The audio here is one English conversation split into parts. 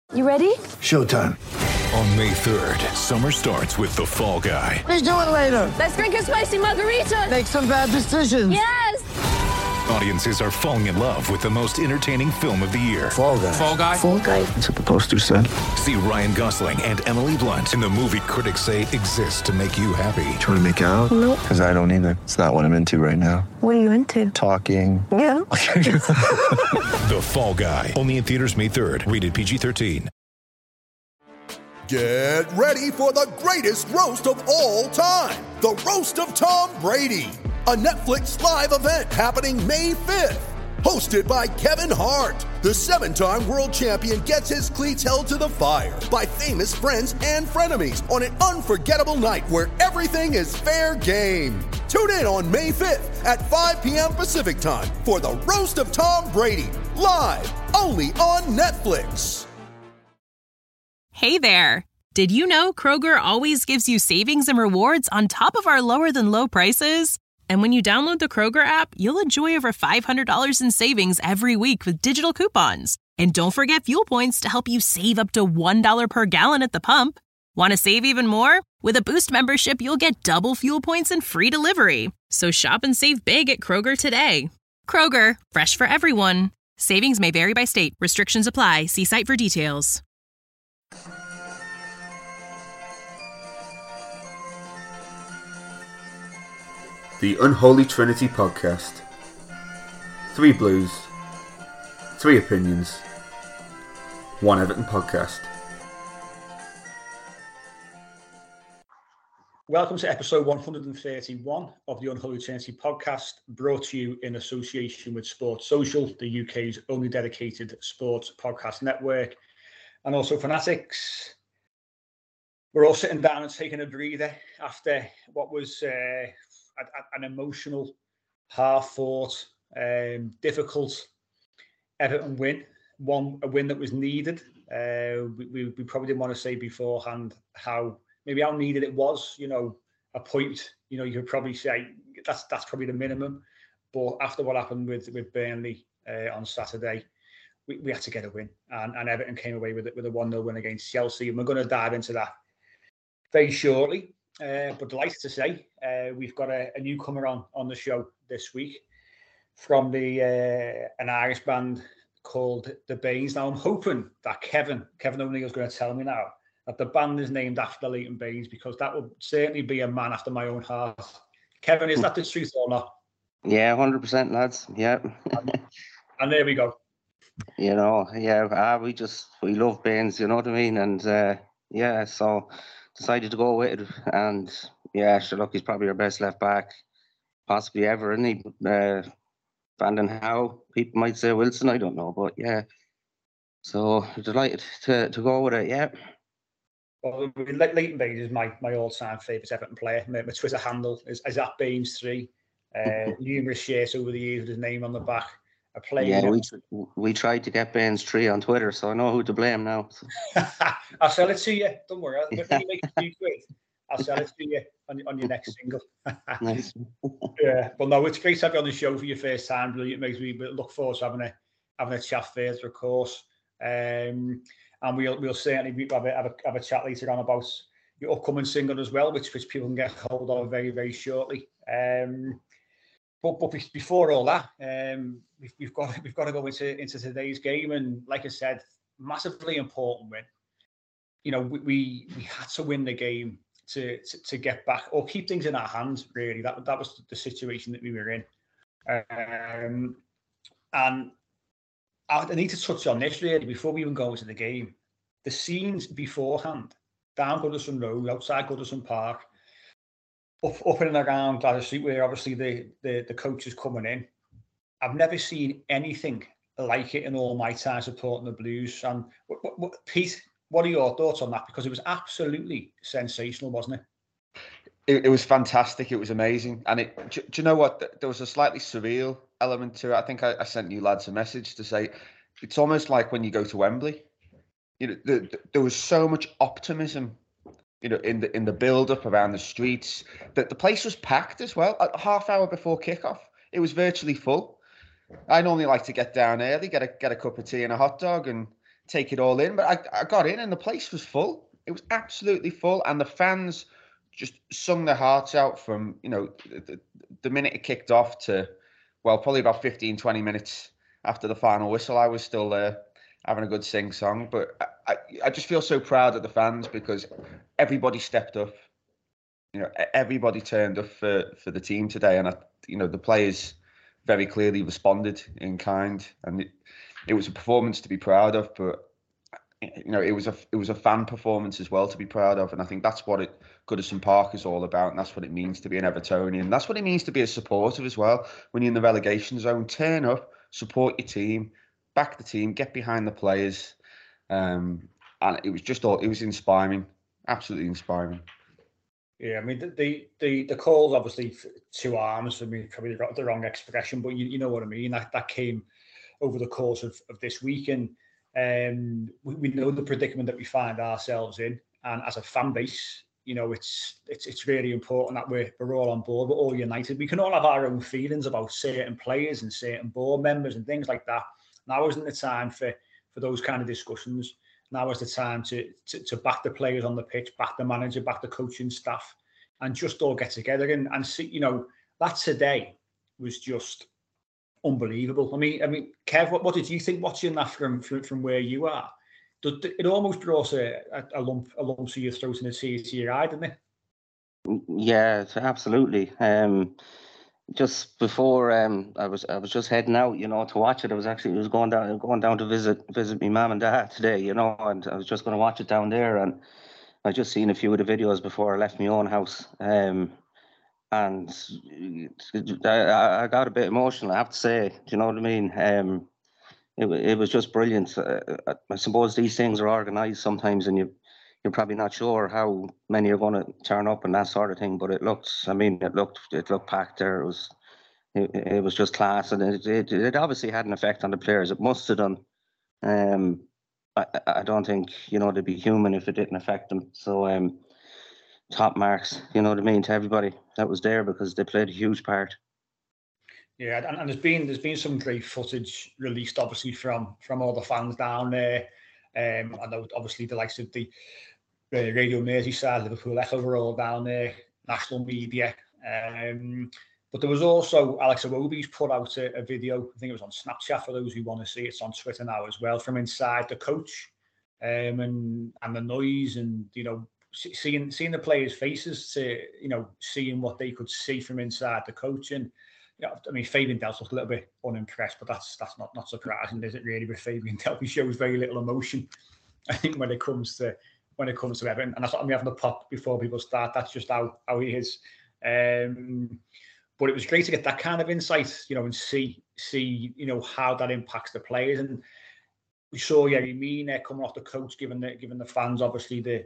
You ready? Showtime. On May 3rd, summer starts with The Fall Guy. Let's do it later. Let's drink a spicy margarita. Make some bad decisions. Yes! Audiences are falling in love with the most entertaining film of the year. Fall Guy. Fall Guy? Fall Guy. That's what the poster said. See Ryan Gosling and Emily Blunt in the movie critics say exists to make you happy. Trying to make it out? Nope. Because I don't either. It's not what I'm into right now. What are you into? Talking. Yeah. The Fall Guy. Only in theaters May 3rd. Rated PG-13. Get ready for the greatest roast of all time. The Roast of Tom Brady. A Netflix live event happening May 5th. Hosted by Kevin Hart. The 7-time world champion gets his cleats held to the fire by famous friends and frenemies on an unforgettable night where everything is fair game. Tune in on May 5th at 5 p.m. Pacific time for the Roast of Tom Brady. Live only on Netflix. Hey there! Did you know Kroger always gives you savings and rewards on top of our lower-than-low prices? And when you download the Kroger app, you'll enjoy over $500 in savings every week with digital coupons. And don't forget Fuel Points to help you save up to $1 per gallon at the pump. Want to save even more? With a Boost membership, you'll get double Fuel Points and free delivery. So shop and save big at Kroger today. Kroger, fresh for everyone. Savings may vary by state. Restrictions apply. See site for details. The Unholy Trinity Podcast. 3 Blues, 3 Opinions, 1 Everton Podcast. Welcome to episode 131 of the Unholy Trinity Podcast, brought to you in association with Sports Social, the UK's only dedicated sports podcast network, and also Fanatics. We're all sitting down and taking a breather after what was an emotional, hard-fought, difficult Everton win. A win that was needed. We probably didn't want to say beforehand how needed it was. You know, a point. You know, you could probably say that's probably the minimum. But after what happened with Burnley on Saturday, we had to get a win, and Everton came away with a 1-0 win against Chelsea. And we're going to dive into that very shortly. But delighted to say we've got a newcomer on the show this week from an Irish band called The Baines. Now I'm hoping that Kevin O'Neill is going to tell me now that the band is named after Leighton Baines, because that would certainly be a man after my own heart. Kevin, is that the truth or not? Yeah, 100%, lads. Yeah. And there we go. You know, yeah, we love Baines, you know what I meon? And so decided to go with it. And yeah, sure, look, he's probably our best left back possibly ever, isn't he? Vanden Howe, people might say Wilson, I don't know, but yeah. So delighted to go with it, yeah. Well, Leighton Baines is my all-time favourite Everton player. My Twitter handle is @Baines3. Numerous shirts over the years with his name on the back. We tried to get Baines3 on Twitter, so I know who to blame now. I'll sell it to you. Don't worry. When you make a few quid, I'll sell it to you on your next single. Nice. Yeah. Well, no, it's great to have you on the show for your first time. Brilliant. Makes me look forward to having a chat further, of course. And we'll certainly have a chat later on about your upcoming single as well, which people can get hold of very, very shortly. But before all that, we've got to go into today's game, and like I said, massively important win. You know, we had to win the game to get back or keep things in our hands. Really, that was the situation that we were in. And I need to touch on this really before we even go into the game. The scenes beforehand, down Goodison Road, outside Goodison Park, up and around Gladys Street, where obviously the coach is coming in. I've never seen anything like it in all my time supporting the Blues. And Pete, what are your thoughts on that? Because it was absolutely sensational, wasn't it? It was fantastic. It was amazing. And do you know what? There was a slightly surreal element to it. I think I sent you lads a message to say it's almost like when you go to Wembley. You know, there was so much optimism, you know, in the build-up around the streets, that the place was packed as well. A half hour before kickoff, it was virtually full. I normally like to get down early, get a cup of tea and a hot dog, and take it all in. But I got in and the place was full. It was absolutely full. And the fans just sung their hearts out from, the minute it kicked off to, well, probably about 15, 20 minutes after the final whistle. I was still there having a good sing-song. But I just feel so proud of the fans because everybody stepped up. Everybody turned up for the team today. And, the players very clearly responded in kind. And it was a performance to be proud of. But it was a fan performance as well to be proud of, and I think that's what Goodison Park is all about, and that's what it means to be an Evertonian. That's what it means to be a supporter as well. When you're in the relegation zone, turn up, support your team, back the team, get behind the players, and it was inspiring, absolutely inspiring. Yeah, I mean the calls obviously two arms for me probably got the wrong expression, but you know what I mean. That came over the course of this week, and we know the predicament that we find ourselves in, and as a fan base, it's really important that we're all on board, we're all united. We can all have our own feelings about certain players and certain board members and things like that. Now isn't the time for those kind of discussions. Now is the time to back the players on the pitch, back the manager, back the coaching staff, and just all get together and see. That today was just unbelievable. I mean, Kev, what did you think watching that from where you are? It almost brought a lump to your throat and a tear to your eye, didn't it? Yeah, absolutely. Just before I was just heading out, to watch it. I was going down to visit my mum and dad today, and I was just going to watch it down there, and I just seen a few of the videos before I left my own house. And I got a bit emotional, I have to say. Do you know what I mean? It was just brilliant. I suppose these things are organised sometimes, and you're probably not sure how many are going to turn up and that sort of thing. But it looked packed there. It was just class, and it obviously had an effect on the players. It must have done. I don't think they'd be human if it didn't affect them. So top marks, you know what I mean, to everybody that was there, because they played a huge part. Yeah, and there's been some great footage released, obviously from all the fans down there. I know obviously the likes of the Radio Merseyside, Liverpool Echo were all down there, national media. But there was also Alex Iwobi's put out a video. I think it was on Snapchat for those who want to see it. It's on Twitter now as well, from inside the coach, and the noise, and seeing the players' faces, to seeing what they could see from inside the coach. And I mean, Fabian Delph looked a little bit unimpressed, but that's not surprising, is it really? With Fabian Delph, he shows very little emotion, I think, when it comes to Everton, and that's what I'm having to pop before people start. That's just how he is. But it was great to get that kind of insight, and see how that impacts the players. And we saw Yerry Mina coming off the coach, giving the fans obviously the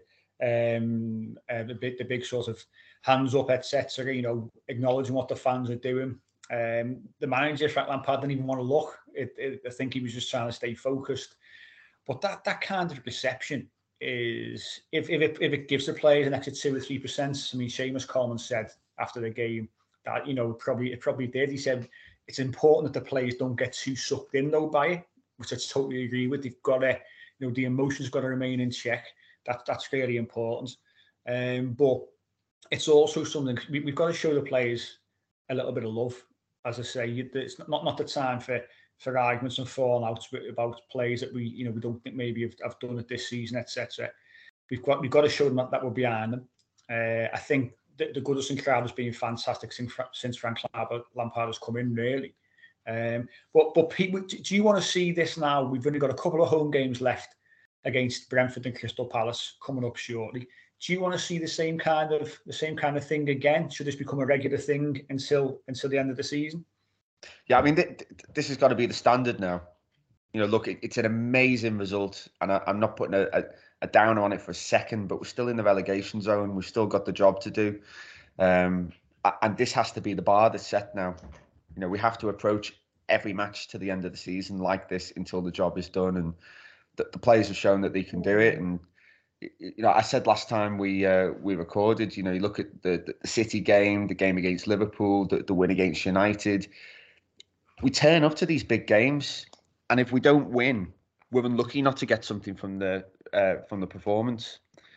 big sort of hands up, etc. Acknowledging what the fans are doing. The manager, Frank Lampard, didn't even want to look. I think he was just trying to stay focused. But that kind of perception is, if it gives the players an extra 2 or 3%. I mean, Seamus Coleman said after the game that it probably did. He said it's important that the players don't get too sucked in though by it, which I totally agree with. They've got to, the emotions got to remain in check. That's really important. But it's also something we've got to show the players a little bit of love. As I say, it's not the time for arguments and fallouts about players that we don't think maybe have done it this season, etc. We've got to show them that we're behind them. I think the Goodison crowd has been fantastic since Frank Lampard has come in, really. But Pete, do you want to see this now? We've only got a couple of home games left against Brentford and Crystal Palace coming up shortly. Do you want to see the same kind of thing again? Should this become a regular thing until the end of the season? Yeah, I mean, this has got to be the standard now. Look, it's an amazing result, and I'm not putting a down on it for a second, but we're still in the relegation zone. We've still got the job to do. And this has to be the bar that's set now. We have to approach every match to the end of the season like this until the job is done. And the players have shown that they can do it. And, I said last time we recorded, you look at the City game, the game against Liverpool, the win against United. We turn up to these big games, and if we don't win, we're unlucky not to get something from the performance.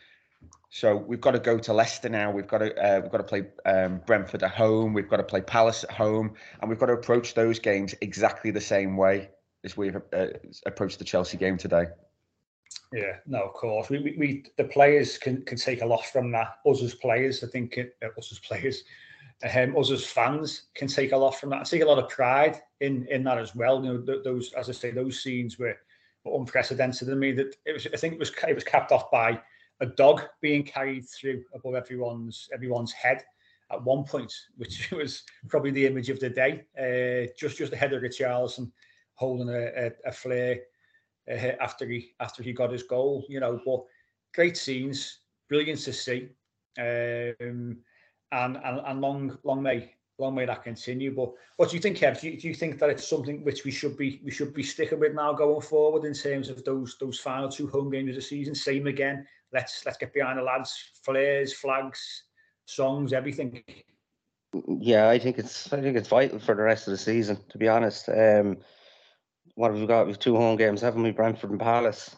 So we've got to go to Leicester now. We've got to play Brentford at home. We've got to play Palace at home, and we've got to approach those games exactly the same way as we've approached the Chelsea game today. Yeah, no, of course. We the players can take a lot from that. Us as players, I think, us as players, us as fans can take a lot from that. I take a lot of pride in that as well. You know, those, as I say, those scenes were unprecedented. I mean, I think it was capped off by a dog being carried through above everyone's head at one point, which was probably the image of the day. Just ahead of Richarlison holding a flare after he got his goal, you know. But great scenes, brilliant to see, and long may that continue. But what do you think, Kev? Do you think that it's something which we should be sticking with now going forward in terms of those final 2 home games of the season? Same again. Let's get behind the lads. Flares, flags, songs, everything. Yeah, I think it's vital for the rest of the season, to be honest. What have we got? We've 2 home games, haven't we? Brentford and Palace.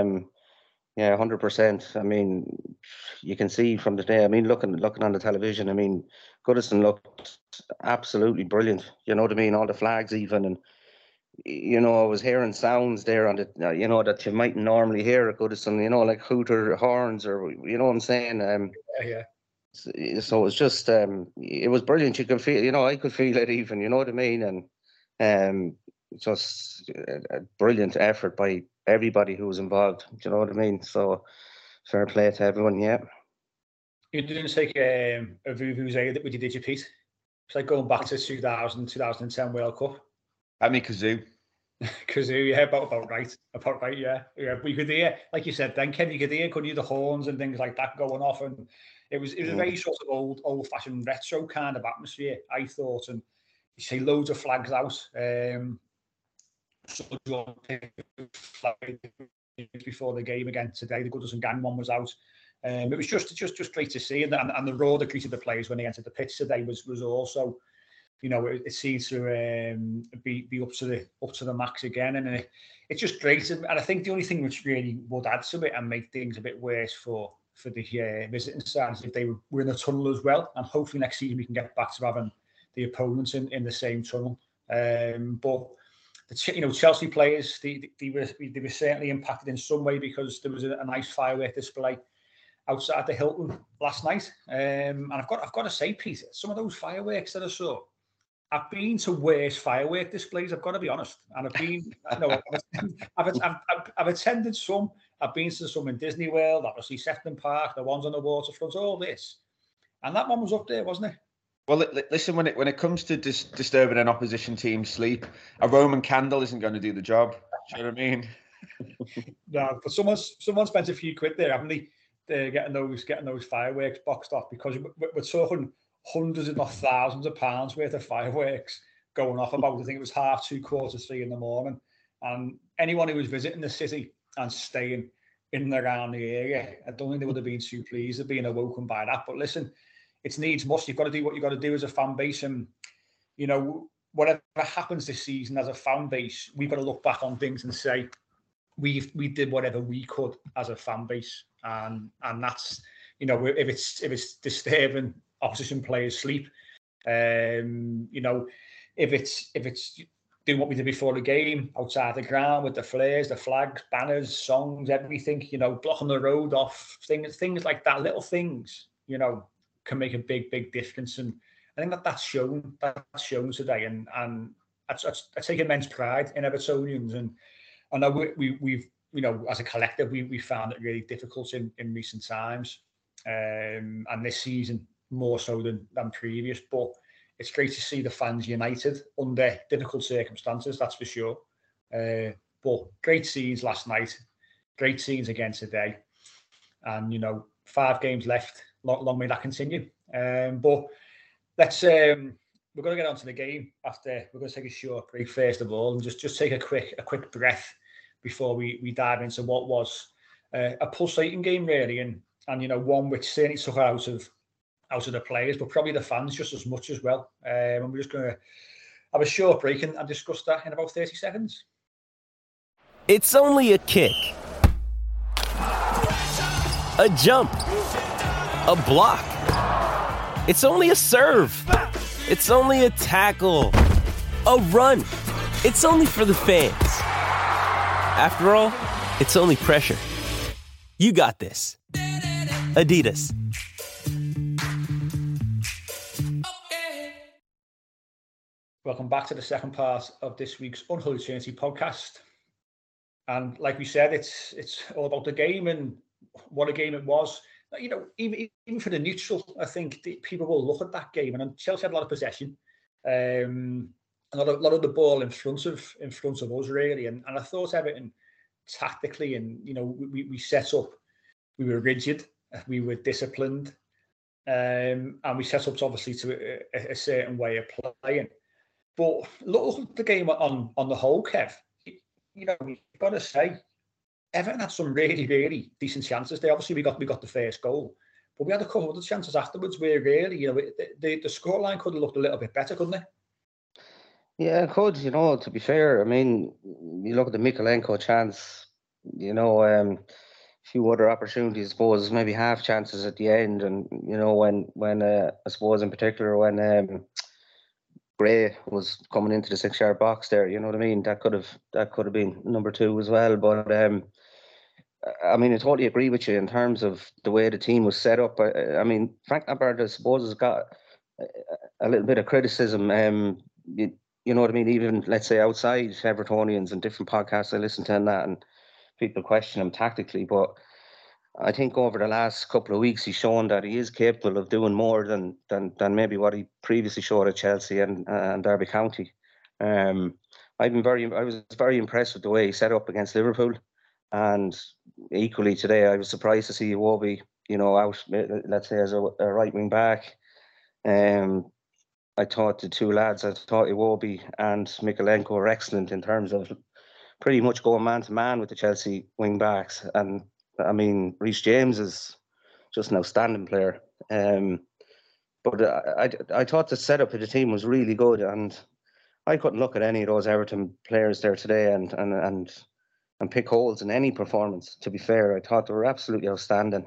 Yeah, 100%. I mean, you can see from the day. I mean, looking on the television. I mean, Goodison looked absolutely brilliant. You know what I mean? All the flags, even, and you know, I was hearing sounds there on the, you know, that you might normally hear at Goodison. You know, like hooter horns, or you know what I'm saying? Yeah. So it was just, it was brilliant. You could feel, you know, I could feel it even. You know what I mean? And just a brilliant effort by everybody who was involved. Do you know what I mean? So fair play to everyone. Yeah. You didn't take a vuvuzela with you, did you, Pete? It's like going back to 2010 World Cup. I mean, kazoo. Kazoo, yeah, about right, yeah. We could hear, like you said, then Ken, you could hear, couldn't you, the horns and things like that going off, and it was a very sort of old-fashioned retro kind of atmosphere, I thought, and you see loads of flags out. Before the game again today, the Goodison Gang one was out. It was just great to see, and the roar that greeted the players when they entered the pitch today was also, you know, it seems to be up to the max again, and it's just great. And I think the only thing which really would add to it and make things a bit worse for the visiting side is if they were in a tunnel as well, and hopefully next season we can get back to having the opponents in the same tunnel. But Chelsea players, they were certainly impacted in some way, because there was a nice firework display outside the Hilton last night. And I've got to say, Peter, some of those fireworks that I saw, I've been to worse firework displays, I've got to be honest. And I've attended some. I've been to some in Disney World, obviously Sefton Park, the ones on the waterfront, all this. And that one was up there, wasn't it? Well, listen, when it comes to disturbing an opposition team's sleep, a Roman candle isn't going to do the job. Do you know what I mean? No, but someone spent a few quid there, haven't they? They're getting those fireworks boxed off, because we're talking hundreds, if not thousands of pounds worth of fireworks going off about, I think it was 2:30, 3 in the morning. And anyone who was visiting the city and staying in and around the area, I don't think they would have been too pleased of being awoken by that. But listen, it's needs must. You've got to do what you've got to do as a fan base. And, you know, whatever happens this season as a fan base, we've got to look back on things and say, we did whatever we could as a fan base. And that's, you know, if it's disturbing opposition players' sleep, you know, if it's doing what we did before the game outside the ground with the flares, the flags, banners, songs, everything, you know, blocking the road off, things like that, little things, you know, can make a big difference. And I think that's shown today. And I take immense pride in Evertonians, and I know we've you know, as a collective, we found it really difficult in recent times, and this season more so than previous. But it's great to see the fans united under difficult circumstances, that's for sure. But great scenes last night, great scenes again today, and, you know, 5 games left. Long may that continue. But let's we're going to get on to the game after. We're going to take a short break first of all, and just take a quick breath before we dive into what was a pulsating game, really, and you know, one which certainly took out of the players, but probably the fans just as much as well. And we're just going to have a short break and discuss that in about 30 seconds. It's only a kick, a jump, a block. It's only a serve. It's only a tackle, a run. It's only for the fans. After all, it's only pressure. You got this. Adidas. Welcome back to the second part of this week's Unholy Trinity podcast. And like we said, it's all about the game and what a game it was. You know, even for the neutral, I think people will look at that game. And Chelsea had a lot of possession, a lot of the ball in front of us really. And I thought Everton tactically, and you know, we set up, we were rigid, we were disciplined, and we set up obviously to a certain way of playing. But look at the game on the whole, Kev. You know, we've got to say, Everton had some really, really decent chances there. Obviously, we got the first goal, but we had a couple of other chances afterwards where really, you know, the scoreline could have looked a little bit better, couldn't it? Yeah, it could. You know, to be fair, I mean, you look at the Mykolenko chance. You know, a few other opportunities. I suppose maybe half chances at the end, and you know, when I suppose in particular when Gray was coming into the 6-yard box there, you know what I mean? That could have been number 2 as well. But I mean, I totally agree with you in terms of the way the team was set up. I mean, Frank Lampard, I suppose, has got a little bit of criticism. You know what I mean? Even let's say outside Evertonians and different podcasts I listen to and that, and people question him tactically, but I think over the last couple of weeks he's shown that he is capable of doing more than maybe what he previously showed at Chelsea and Derby County. I was very impressed with the way he set up against Liverpool, and equally today I was surprised to see Iwobi, you know, out, let's say, as a right wing back. I thought the two lads, Iwobi and Mykolenko, were excellent in terms of pretty much going man to man with the Chelsea wing backs. And I mean, Reece James is just an outstanding player. But I thought the setup of the team was really good, and I couldn't look at any of those Everton players there today and pick holes in any performance. To be fair, I thought they were absolutely outstanding.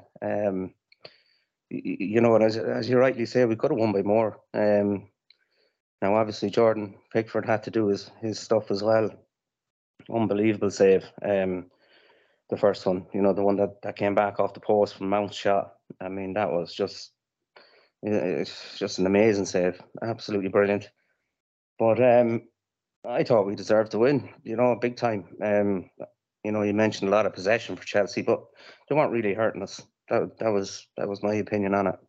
You know, and as you rightly say, we could have won by more. Now, obviously, Jordan Pickford had to do his stuff as well. Unbelievable save. The first one, you know, the one that came back off the post from Mount's shot. I mean, that was it's just an amazing save. Absolutely brilliant. But I thought we deserved to win, you know, big time. You know, you mentioned a lot of possession for Chelsea, but they weren't really hurting us. That was my opinion on it.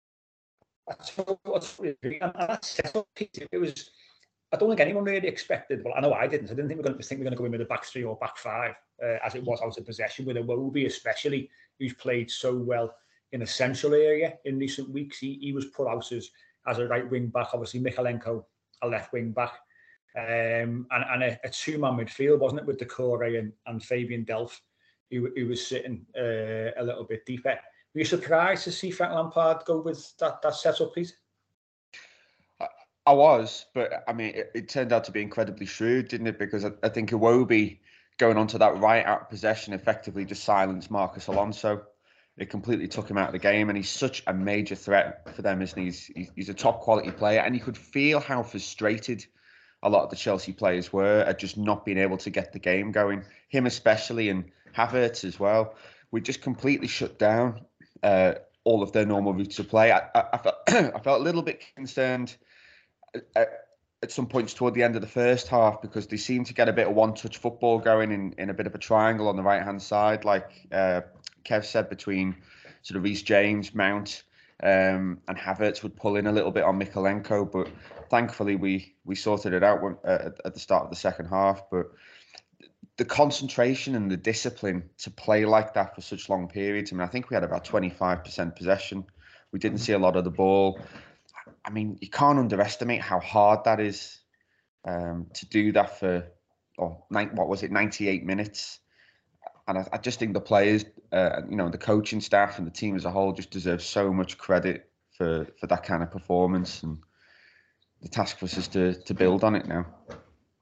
It was. I don't think anyone really expected. Well, I know I didn't. I didn't think we were going to go in with a back 3 or back 5, as it was out of possession with Iwobi, especially, who's played so well in a central area in recent weeks. He was put out as a right wing back. Obviously, Mykolenko, a left wing back, and a 2-man midfield, wasn't it, with Doucouré and Fabian Delph, who was sitting a little bit deeper. Were you surprised to see Frank Lampard go with that setup, Pete? I was, but I mean, it turned out to be incredibly shrewd, didn't it? Because I think Iwobi going onto that right out of possession effectively just silenced Marcus Alonso. It completely took him out of the game, and he's such a major threat for them, isn't he? He's a top quality player, and you could feel how frustrated a lot of the Chelsea players were at just not being able to get the game going. Him especially, and Havertz as well. We just completely shut down all of their normal routes of play. I felt a little bit concerned at some points toward the end of the first half, because they seemed to get a bit of one-touch football going in a bit of a triangle on the right-hand side, like Kev said, between sort of Reece James, Mount, and Havertz would pull in a little bit on Mykolenko, but thankfully we sorted it out at the start of the second half. But the concentration and the discipline to play like that for such long periods, I mean, I think we had about 25% possession. We didn't see a lot of the ball. I mean, you can't underestimate how hard that is to do that for, 98 minutes. And I just think the players, the coaching staff and the team as a whole just deserve so much credit for that kind of performance. And the task for us is to build on it now.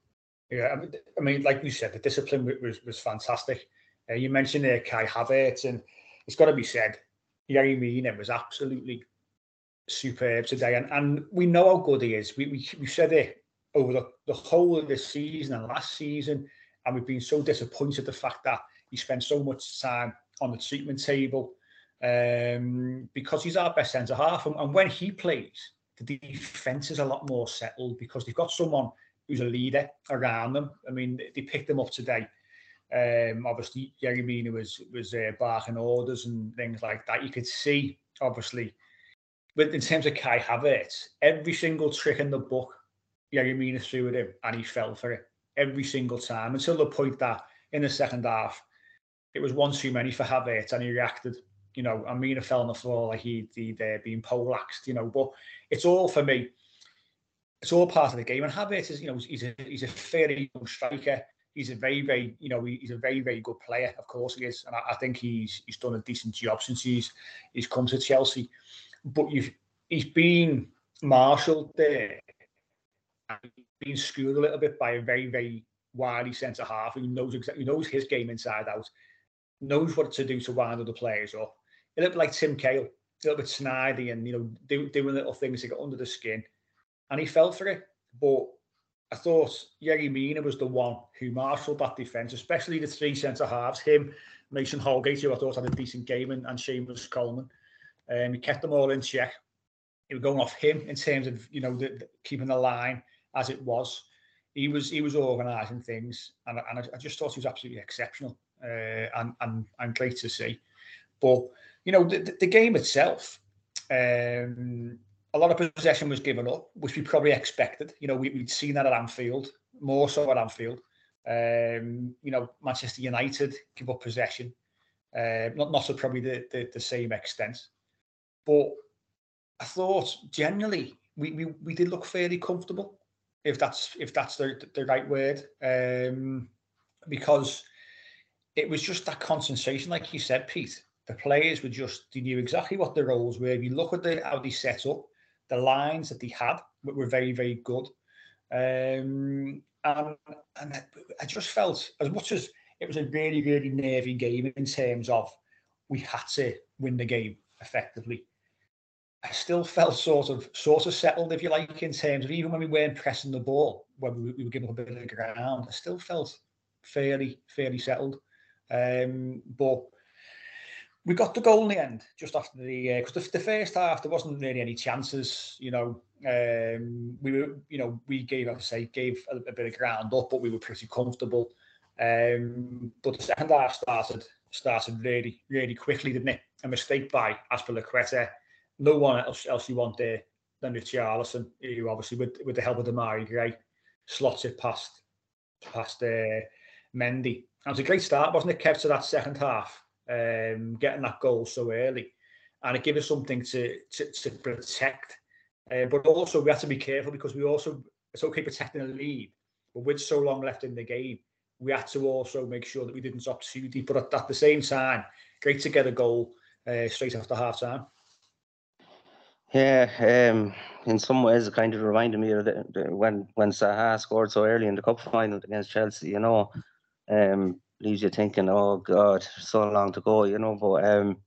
Yeah, I mean, like you said, the discipline was fantastic. You mentioned there Kai Havertz, and it's got to be said, Yerry Mina was absolutely superb today, and we know how good he is. We said it over the whole of this season and last season, and we've been so disappointed the fact that he spent so much time on the treatment table because he's our best centre half, and when he plays, the defence is a lot more settled because they've got someone who's a leader around them. I mean, they picked him up today. Obviously, Yerry Mina was barking orders and things like that. You could see, obviously, but in terms of Kai Havertz, every single trick in the book, Yerry Mina threw at him, and he fell for it every single time until the point that in the second half, it was one too many for Havertz, and he reacted. You know, and Mina fell on the floor like he'd been poleaxed. You know, but it's all for me. It's all part of the game. And Havertz is, you know, he's a fairly young striker. He's a very, very, you know, he's a very, very good player. Of course he is, and I think he's done a decent job since he's come to Chelsea. But he's been marshalled there, and been schooled a little bit by a very, very wily centre half who knows his game inside out, knows what to do to wind other players up. A little bit like Tim Cahill, a little bit snidey, and you know, doing little things to get under the skin. And he fell for it. But I thought Yerry Mina was the one who marshalled that defence, especially the three centre-halves, him, Mason Holgate, who I thought had a decent game, and Seamus Coleman. He kept them all in check. It was going off him in terms of, you know, keeping the line as it was. He was organising things, and I just thought he was absolutely exceptional and great to see. But, you know, the game itself, a lot of possession was given up, which we probably expected. You know, we'd seen that at Anfield, more so at Anfield. You know, Manchester United give up possession, not to probably the same extent. But I thought generally we did look fairly comfortable, if that's the right word, because it was just that concentration, like you said, Pete. The players they knew exactly what their roles were. If you look at how they set up, the lines that they had were very, very good. And I just felt, as much as it was a really, really nervy game in terms of we had to win the game effectively, I still felt sort of settled, if you like, in terms of even when we weren't pressing the ball, when we were giving up a bit of ground, I still felt fairly settled. But we got the goal in the end, just after because the first half there wasn't really any chances. You know, we gave a bit of ground up, but we were pretty comfortable. But the second half started really, really quickly, didn't it? A mistake by Azpilicueta. No one else you want there than Richarlison, who obviously with the help of Demarai Gray slots it past Mendy. And it was a great start, wasn't it, Kev, to that second half? Getting that goal so early, and it gave us something to protect. But also we had to be careful because it's okay protecting a lead, but with so long left in the game, we had to also make sure that we didn't drop too deep. But at the same time, great to get a goal straight after half time. Yeah, in some ways it kind of reminded me of when Zaha scored so early in the cup final against Chelsea, you know. Leaves you thinking, oh God, so long to go, you know. But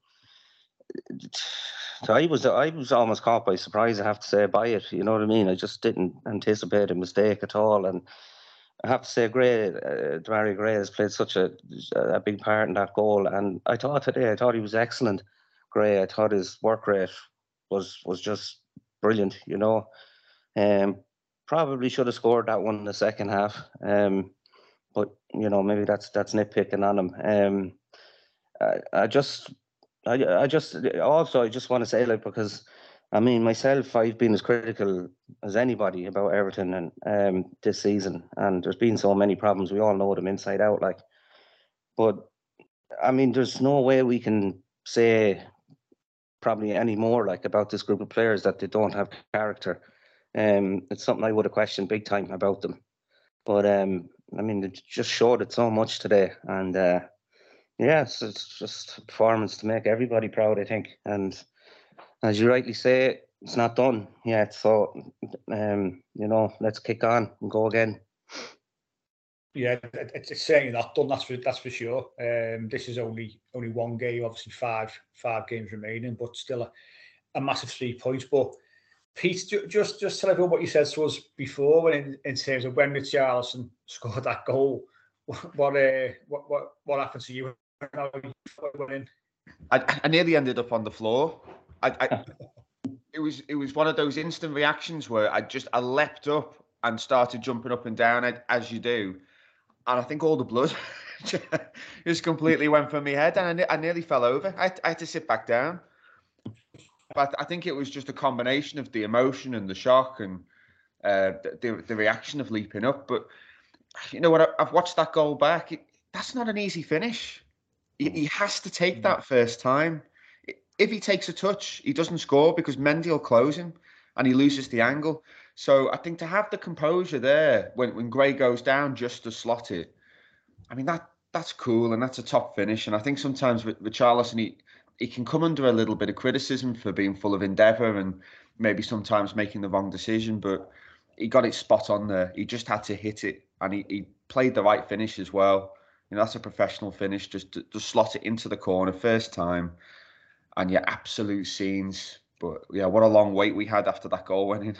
I was almost caught by surprise, I have to say, by it. You know what I mean? I just didn't anticipate a mistake at all, and I have to say, Demarai Gray has played such a big part in that goal. And I thought he was excellent. Gray, I thought his work rate was just brilliant. You know, probably should have scored that one in the second half. But you know, maybe that's nitpicking on him. I just want to say, like, because I mean, myself, I've been as critical as anybody about Everton and this season, and there's been so many problems. We all know them inside out, like. But I mean, there's no way we can say probably any more like about this group of players that they don't have character. It's something I would have questioned big time about them. But I mean, they just showed it so much today, and it's just a performance to make everybody proud, I think. And as you rightly say, it's not done yet. So, you know, let's kick on and go again. Yeah, it's certainly not done. That's for sure. This is only one game, obviously five games remaining, but still a massive 3 points. But Pete, just tell everyone what you said to us before, when in terms of when Richarlison scored that goal. What happened to you? I nearly ended up on the floor. It was one of those instant reactions where I leapt up and started jumping up and down as you do, and I think all the blood just completely went from my head, and I nearly fell over. I had to sit back down. But I think it was just a combination of the emotion and the shock and the reaction of leaping up. But you know what? I've watched that goal back. That's not an easy finish. He has to take that first time. If he takes a touch, he doesn't score because Mendy will close him and he loses the angle. So I think to have the composure there when Gray goes down just to slot it, I mean, that's cool and that's a top finish. And I think sometimes with Richarlison, he can come under a little bit of criticism for being full of endeavour and maybe sometimes making the wrong decision, but he got it spot on there. He just had to hit it, and he played the right finish as well. You know, that's a professional finish, just to slot it into the corner first time. And yeah, absolute scenes. But yeah, what a long wait we had after that goal went in.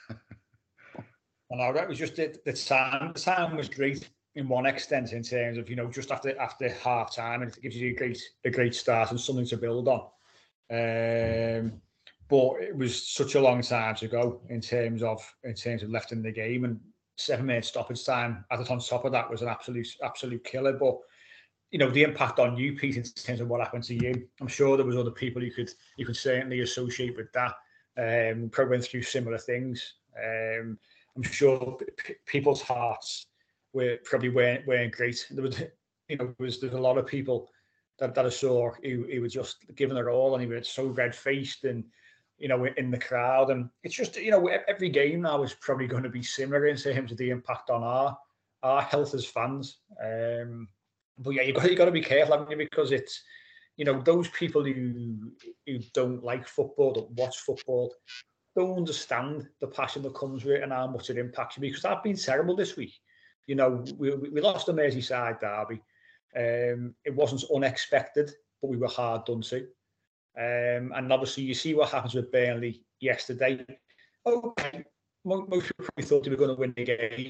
I know, that was just the time. The time was great in one extent, in terms of, you know, just after half time, and it gives you a great start and something to build on. But it was such a long time to go in terms of left in the game, and 7-minute stoppage time added on top of that was an absolute killer. But you know, the impact on you, Pete, in terms of what happened to you, I'm sure there was other people you could certainly associate with that. Probably went through similar things. I'm sure people's hearts weren't great. There's a lot of people that I saw who were just giving it all, and he was so red-faced and, you know, in the crowd. And it's just, you know, every game now is probably going to be similar in terms of the impact on our health as fans. But yeah, you got to be careful, haven't you? Because it's, you know, those people who don't like football, don't watch football, don't understand the passion that comes with it and how much it impacts you. Because that's been terrible this week. You know, we lost a Merseyside derby. It wasn't unexpected, but we were hard done to. And obviously, you see what happens with Burnley yesterday. Okay, most people probably thought they were going to win the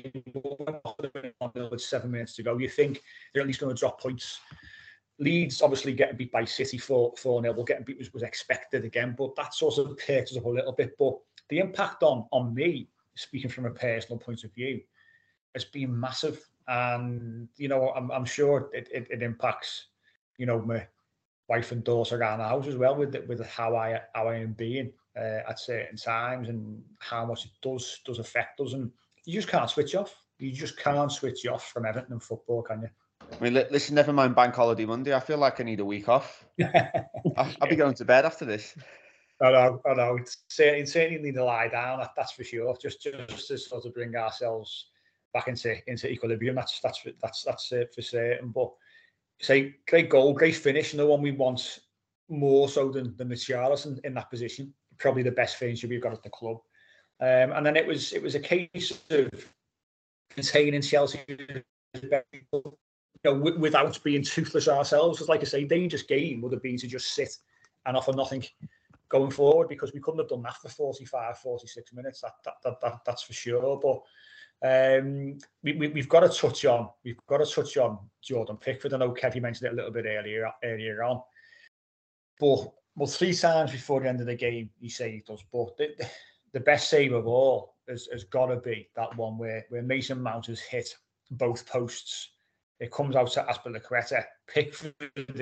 game, but with 7 minutes to go, you think they're at least going to drop points. Leeds obviously getting beat by City 4-0, but getting beat was expected again. But that sort of perked us up a little bit. But the impact on me, speaking from a personal point of view, has been massive. And, you know, I'm sure it impacts, you know, my wife and daughter around the house as well, with how I am being at certain times, and how much it does affect us. And you just can't switch off. You just can't switch off from Everton and football, can you? I mean, listen, never mind Bank Holiday Monday. I feel like I need a week off. I'll be going to bed after this. I know. It's certainly need to lie down. That's for sure. Just to sort of bring ourselves back into equilibrium. That's for certain. But say, great goal, great finish, and the one we want more so than Richarlison in that position. Probably the best finisher we've got at the club. And then it was a case of containing Chelsea, you know, without being toothless ourselves. Because, like I say, dangerous game would have been to just sit and offer nothing going forward, because we couldn't have done that for 45, 46 minutes. That's for sure. But we've got to touch on Jordan Pickford. I know Kev, you mentioned it a little bit earlier on, but 3 times before the end of the game he saved us. But the best save of all has got to be that one where Mason Mount has hit both posts. It comes out to Azpilicueta. Pickford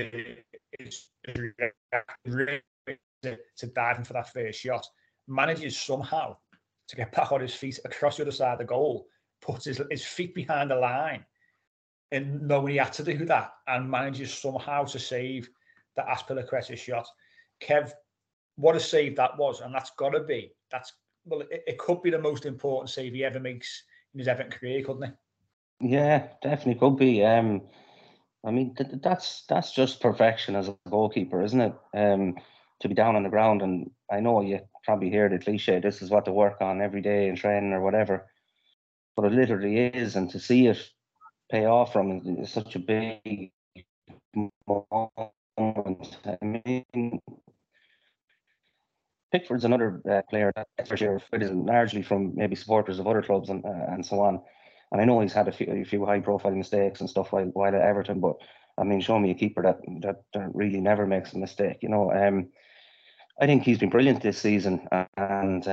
is really to dive in for that first shot. Manages somehow to get back on his feet across the other side of the goal, puts his feet behind the line, and knowing he had to do that, and manages somehow to save the Azpilicueta shot. Kev, what a save that was, and that's got to be, it could be the most important save he ever makes in his Everton career, couldn't it? Yeah, definitely could be. I mean, that's just perfection as a goalkeeper, isn't it? To be down on the ground, and I know you probably hear the cliche, this is what to work on every day in training or whatever, but it literally is. And to see it pay off from. It's such a big moment. I mean, Pickford's another player that for sure is largely from maybe supporters of other clubs and so on. And I know he's had a few high-profile mistakes and stuff while at Everton, but I mean, show me a keeper that really never makes a mistake. You know, I think he's been brilliant this season, and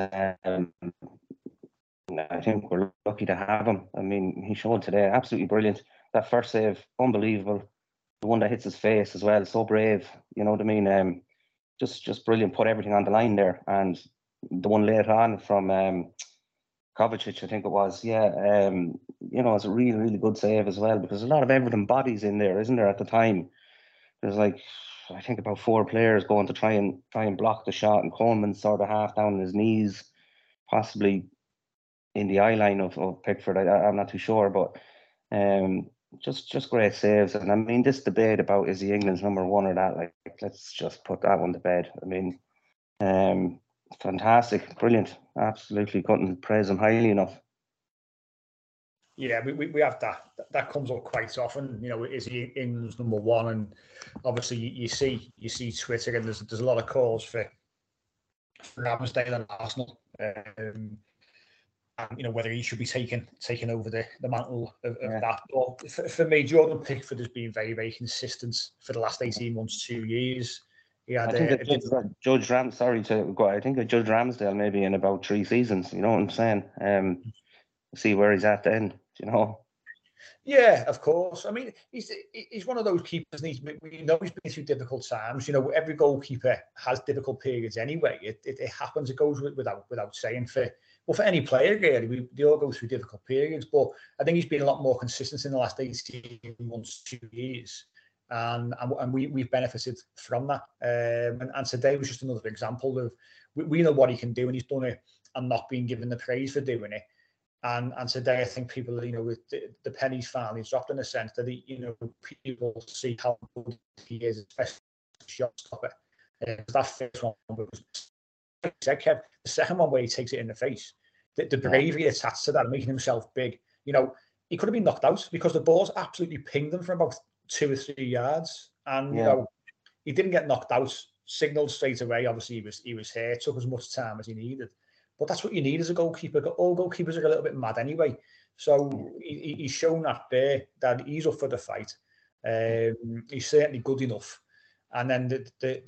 I think we're lucky to have him. I mean, he showed today, absolutely brilliant. That first save, unbelievable. The one that hits his face as well, so brave. You know what I mean? Just brilliant. Put everything on the line there, and the one later on from Kovacic, I think it was. Yeah, you know, it's a really, really good save as well, because there's a lot of Everton bodies in there, isn't there? At the time, there's like, I think about 4 players going to try and block the shot, and Coleman sort of half down on his knees, possibly in the eye line of Pickford. I'm not too sure, but just great saves. And I mean, this debate about is he England's number one or that, like, let's just put that one to bed. I mean, fantastic, brilliant, absolutely couldn't praise him highly enough. Yeah, we have that comes up quite often. You know, is he England's number one? And obviously you see Twitter, and there's a lot of calls for Ramsdale and Arsenal. And, you know, whether he should be taking over the mantle of that. But for me, Jordan Pickford has been very, very consistent for the last 18 months, 2 years. I think Judge Ramsdale maybe in about 3 seasons. You know what I'm saying? See where he's at then. You know. Yeah, of course. I mean, he's one of those keepers. We know he's been through difficult times. You know, every goalkeeper has difficult periods anyway. It happens. It goes without saying for any player really. They all go through difficult periods. But I think he's been a lot more consistent in the last 18 months, 2 years, and we've benefited from that. And today was just another example of we know what he can do, and he's done it and not being given the praise for doing it. And today, I think people, you know, with the pennies finally dropped in a sense that people see how good he is, especially shot stopper. That first one was, like I said, Kev, the second one where he takes it in the face, the bravery attached to that, making himself big. You know, he could have been knocked out because the ball's absolutely pinged him from about 2 or 3 yards, and you know, he didn't get knocked out. Signaled straight away. Obviously, he was here. Took as much time as he needed. But that's what you need as a goalkeeper. All goalkeepers are a little bit mad anyway. So he's shown that he's up for the fight. He's certainly good enough. And then the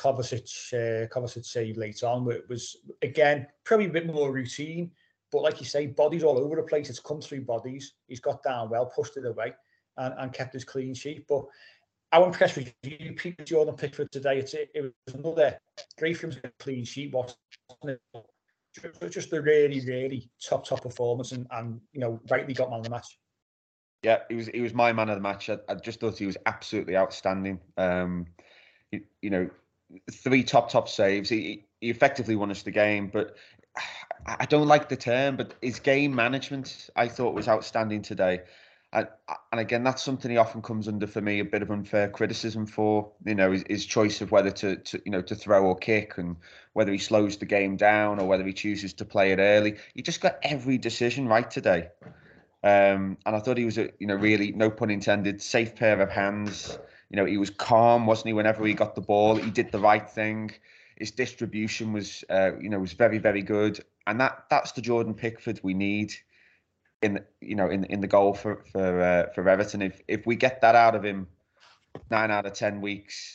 Kovacic save later on was, again, probably a bit more routine. But like you say, bodies all over the place. It's come through bodies. He's got down well, pushed it away, and kept his clean sheet. But how impressed with you, Jordan Pickford, today? It was another great for him to get a clean sheet, wasn't it? Just a really, really top performance, and you know, rightly got man of the match. Yeah, he was my man of the match. I just thought he was absolutely outstanding. You know, 3 top saves. He effectively won us the game, but I don't like the term, but his game management I thought was outstanding today. And again, that's something he often comes under, for me, a bit of unfair criticism for. You know, his choice of whether to throw or kick, and whether he slows the game down or whether he chooses to play it early. He just got every decision right today, and I thought he was really, no pun intended, safe pair of hands. You know, he was calm, wasn't he? Whenever he got the ball, he did the right thing. His distribution was was very, very good, and that's the Jordan Pickford we need in the goal for Everton. If we get that out of him 9 out of 10 weeks,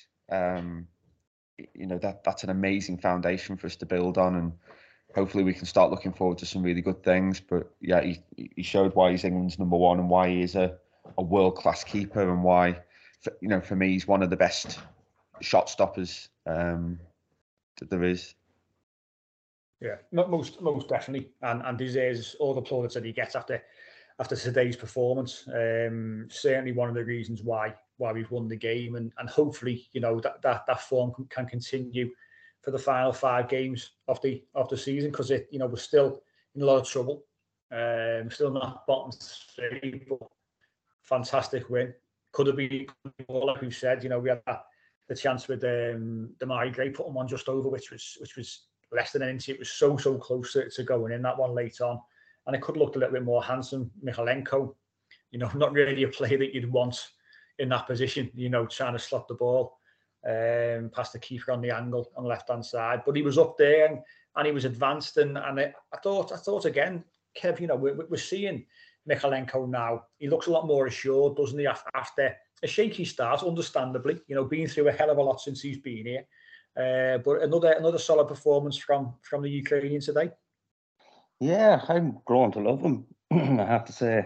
that's an amazing foundation for us to build on, and hopefully we can start looking forward to some really good things. But yeah, he showed why he's England's number one, and why he is a world-class keeper, and why, for me, he's one of the best shot stoppers that there is. Yeah, most definitely, and deserves all the plaudits that he gets after today's performance. Certainly one of the reasons why we've won the game, and hopefully, you know, that form can continue for the final 5 games of the season, because we're still in a lot of trouble. Still not bottom 3, but fantastic win. Could have been more, like we've said. You know, we had the chance with Demarai Gray, put him on just over, which was less than an inch. It was so close to going in, that one late on, and it could have looked a little bit more handsome. Michalenko not really a player that you'd want in that position, trying to slot the ball past the keeper on the angle on the left-hand side. But he was up there and he was advanced. And I thought again, Kev, we're seeing Mykolenko now. He looks a lot more assured, doesn't he, after a shaky start, understandably, been through a hell of a lot since he's been here. But another solid performance from the Ukrainian today. Yeah, I'm grown to love him, I have to say.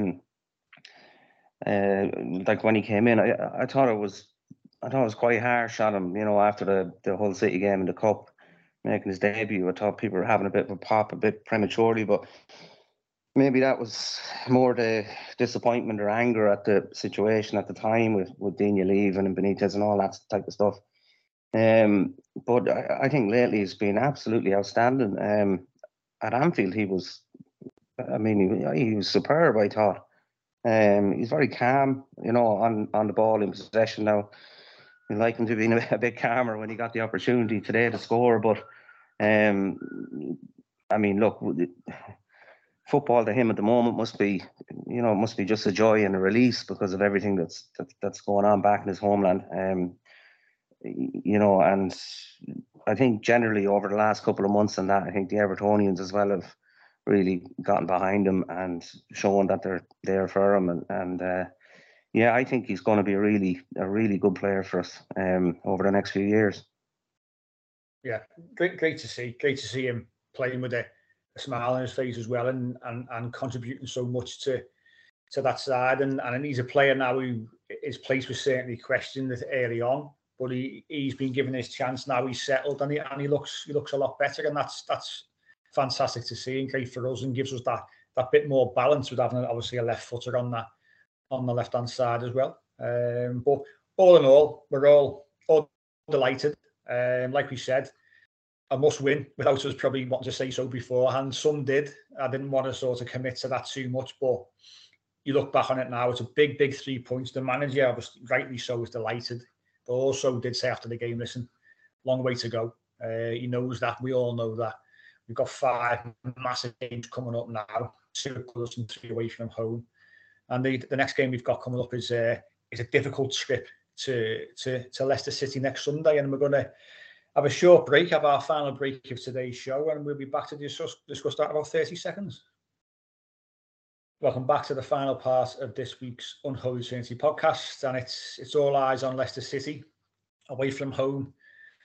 Like when he came in, I thought it was quite harsh on him, after the Hull City game in the Cup, making his debut. I thought people were having a bit of a pop a bit prematurely, but maybe that was more the disappointment or anger at the situation at the time with Digne leaving and Benitez and all that type of stuff. But I think lately he's been absolutely outstanding. At Anfield, he was superb, I thought. He's very calm, on the ball in possession now. I'd like him to be a bit calmer when he got the opportunity today to score. But, look, football to him at the moment must be just a joy and a release because of everything that's going on back in his homeland. And I think generally over the last couple of months and that, I think the Evertonians as well have really gotten behind him and shown that they're there for him. And I think he's going to be a really good player for us over the next few years. Yeah, great to see him playing with a smile on his face as well and contributing so much to that side. And he's a player now who his place was certainly questioned early on, but he's been given his chance now. He's settled and he looks a lot better, and that's fantastic to see and great for us, and gives us that bit more balance with having obviously a left footer on the left hand side as well. But all in all, we're all delighted. Like we said, a must win without us probably wanting to say so beforehand. Some did. I didn't want to sort of commit to that too much, but you look back on it now, it's a big 3 points. The manager, obviously, rightly so, was delighted, but also did say after the game, listen, long way to go. He knows that. We all know that. We've got 5 massive games coming up now, 2 at us and 3 away from home. And the next game we've got coming up is a difficult trip to Leicester City next Sunday. And we're going to have a short break, have our final break of today's show, and we'll be back to discuss that in about 30 seconds. Welcome back to the final part of this week's Unholy Trinity podcast. And it's all eyes on Leicester City, away from home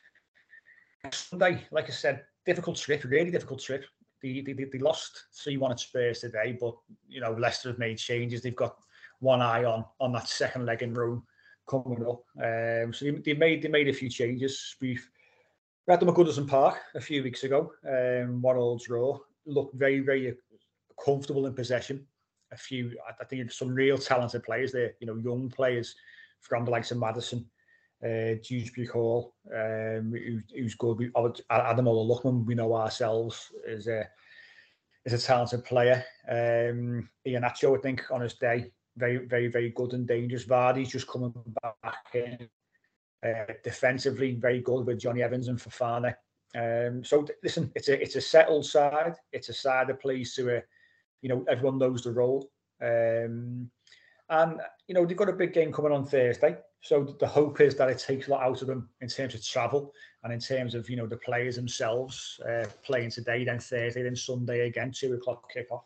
next Sunday. Like I said, difficult trip, really difficult trip. They lost 3-1 at Spurs today, but Leicester have made changes. They've got one eye on that second leg in Rome coming up. So they made a few changes. We had them at Goodison Park a few weeks ago. 1-1 draw. Looked very, very comfortable in possession. I think some real talented players there. Young players from the likes of Maddison, Dewsbury Hall, who's good. Ademola Lookman, we know ourselves, is a talented player. Iheanacho, I think, on his day, very, very, very good and dangerous. Vardy's just coming back in. Defensively, very good with Johnny Evans and Fofana. So listen, it's a settled side. It's a side that plays to everyone knows the role. And they've got a big game coming on Thursday. So the hope is that it takes a lot out of them in terms of travel and in terms of, the players themselves playing today, then Thursday, then Sunday again, 2:00 kickoff.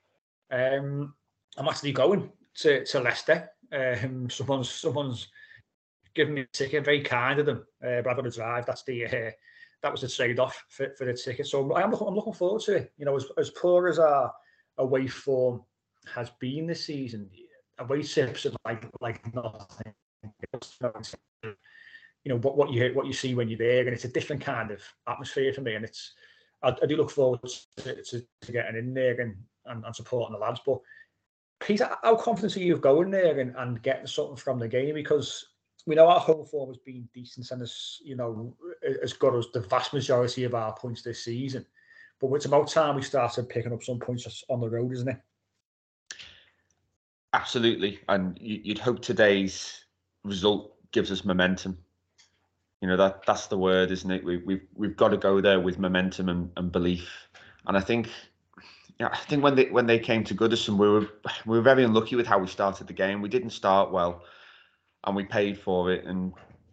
I'm actually going to Leicester. Someone's given me a ticket, very kind of them, but I've got to drive. That was the trade-off for the ticket. So I'm looking forward to it. As poor as our away form has been this season, away trips are like nothing. What you see when you're there, and it's a different kind of atmosphere for me. And I do look forward to getting in there and supporting the lads. But Peter, how confident are you of going there and getting something from the game? Because we know our home form has been decent and has got us the vast majority of our points this season. But it's about time we started picking up some points on the road, isn't it? Absolutely. And you'd hope today's result gives us momentum. That's the word, isn't it? We've got to go there with momentum and belief. And I think, Yeah, I think when they came to Goodison, we were very unlucky with how we started the game. We didn't start well, and we paid for it. And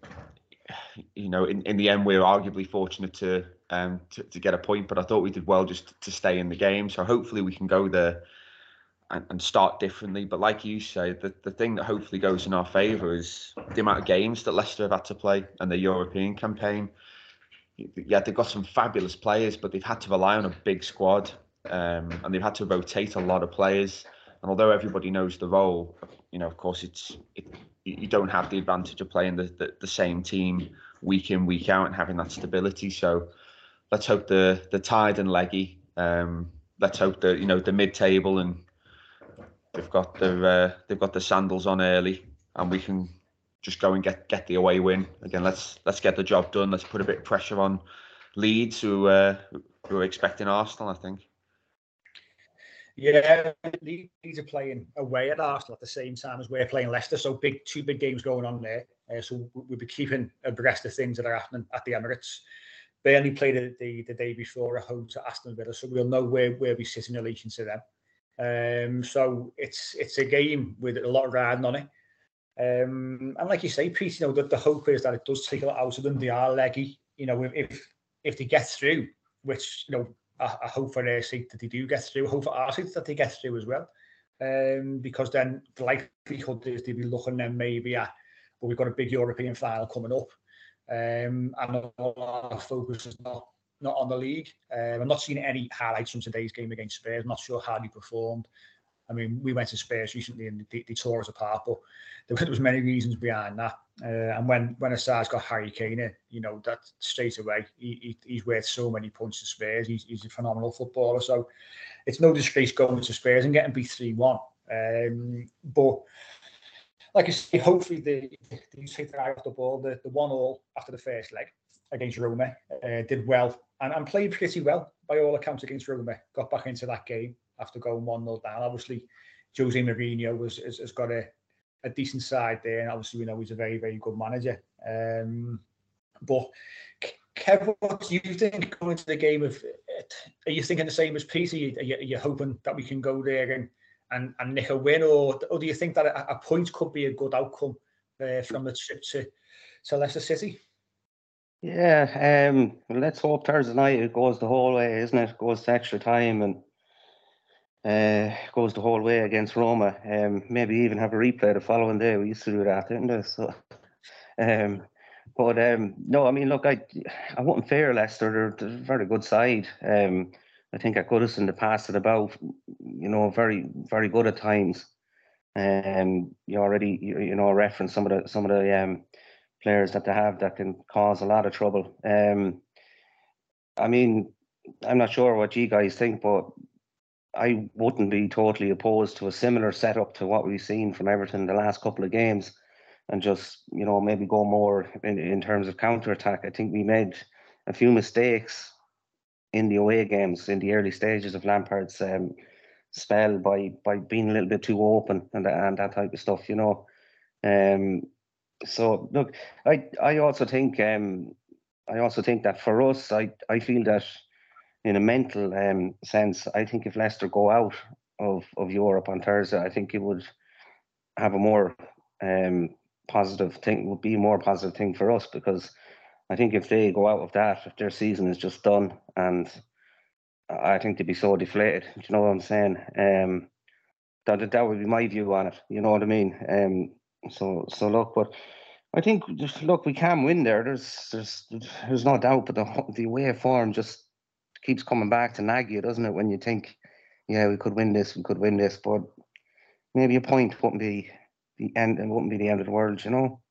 in the end, we were arguably fortunate to get a point. But I thought we did well just to stay in the game. So hopefully we can go there and start differently. But like you say, the thing that hopefully goes in our favour is the amount of games that Leicester have had to play and the European campaign. Yeah, they've got some fabulous players, but they've had to rely on a big squad. And they've had to rotate a lot of players. And although everybody knows the role, of course, you don't have the advantage of playing the same team week in, week out and having that stability. So let's hope the Tide and Leggy, let's hope the mid-table, and they've got the sandals on early, and we can just go and get the away win again. Let's get the job done. Let's put a bit of pressure on Leeds, who are expecting Arsenal, I think. Yeah, Leeds are playing away at Arsenal at the same time as we're playing Leicester, so two big games going on there. So we'll be keeping abreast of things that are happening at the Emirates. Burnley played the day before at home to Aston Villa, so we'll know where we sit in relation to them. So it's a game with a lot of riding on it. And like you say, Pete, the hope is that it does take a lot out of them. They are leggy. If they get through, which I hope for their sake that they do get through. I hope for our sake that they get through as well. Because then the likelihood is they'll be looking then maybe at, well, we've got a big European final coming up. And all our focus is not on the league. I'm not seeing any highlights from today's game against Spurs. I'm not sure how they performed. I mean, we went to Spurs recently and they tore us apart, but there was many reasons behind that. And when Asard's got Harry Kane in, that straight away, he's worth so many points to Spurs. He's a phenomenal footballer. So it's no disgrace going to Spurs and getting beat 3-1. But like I say, hopefully they take their eye off the ball. The 1-1 after the first leg against Roma did well and played pretty well by all accounts against Roma. Got back into that game after going 1-0 down. Obviously, Jose Mourinho has got a decent side there, and obviously we know he's a very, very good manager. But Kev, what do you think going into the game? Are you thinking the same as Peter? Are you hoping that we can go there and nick a win, or do you think that a point could be a good outcome from the trip to Leicester City? Yeah, well, let's hope Thursday night it goes the whole way, isn't it? It goes to extra time and goes the whole way against Roma. Maybe even have a replay the following day. We used to do that, didn't we? So, no, I mean, look, I wouldn't fear Leicester. They're a very good side. I think at Goodison they passed it about, very, very good at times. You already, referenced some of the players that they have that can cause a lot of trouble. I mean, I'm not sure what you guys think, but I wouldn't be totally opposed to a similar setup to what we've seen from Everton the last couple of games, and just maybe go more in terms of counter-attack. I think we made a few mistakes in the away games in the early stages of Lampard's spell by being a little bit too open and that type of stuff. So look, I also think that for us, I feel that in a mental sense, I think if Leicester go out of Europe on Thursday, I think it would have a more positive thing, would be a more positive thing for us, because I think if they go out of that, if their season is just done, and I think they'd be so deflated. Do you know what I'm saying? That would be my view on it. You know what I mean? So look, but I think we can win there. There's no doubt, but the away form just keeps coming back to nag you, doesn't it? When you think, yeah, we could win this, but maybe a point wouldn't be the end, and wouldn't be the end of the world,